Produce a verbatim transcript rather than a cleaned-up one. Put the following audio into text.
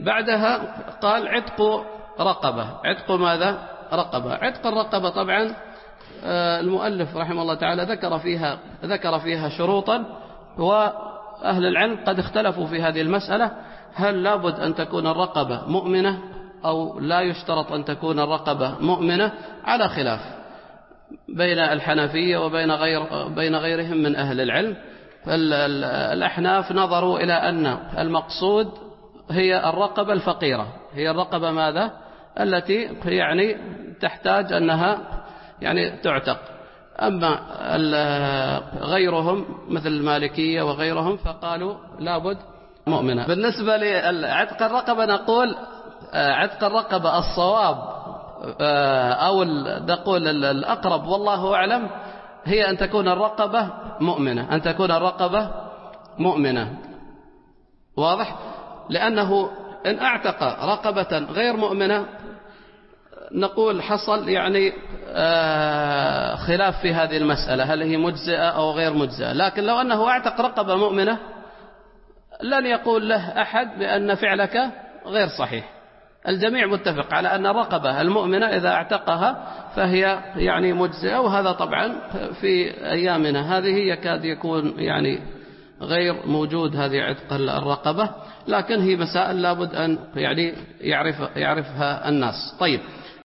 بعدها قال عتق رقبة. عتق ماذا؟ رقبة. عتق الرقبة طبعا المؤلف رحمه الله تعالى ذكر فيها ذكر فيها شروطا، وأهل العلم قد اختلفوا في هذه المسألة، هل لابد أن تكون الرقبة مؤمنة أو لا يشترط أن تكون الرقبة مؤمنة، على خلاف بين الحنفية وبين غير بين غيرهم من أهل العلم. الأحناف نظروا إلى أن المقصود هي الرقبة الفقيرة، هي الرقبة ماذا؟ التي يعني تحتاج أنها يعني تعتق. أما غيرهم مثل المالكية وغيرهم فقالوا لابد مؤمنة. بالنسبة لعتق الرقبة نقول عتق الرقبة الصواب أو نقول الأقرب والله أعلم هي أن تكون الرقبة مؤمنة، أن تكون الرقبة مؤمنة. واضح؟ لأنه إن أعتق رقبة غير مؤمنة نقول حصل يعني خلاف في هذه المسألة، هل هي مجزئة أو غير مجزئة. لكن لو أنه أعتق رقبة مؤمنة لن يقول له أحد بأن فعلك غير صحيح. الجميع متفق على أن الرقبة المؤمنة إذا اعتقها فهي يعني مجزئة، وهذا طبعا في أيامنا هذه يكاد يكون يعني غير موجود هذه عتق الرقبة، لكن هي مسائل لابد أن يعني يعرف يعرفها الناس. طيب.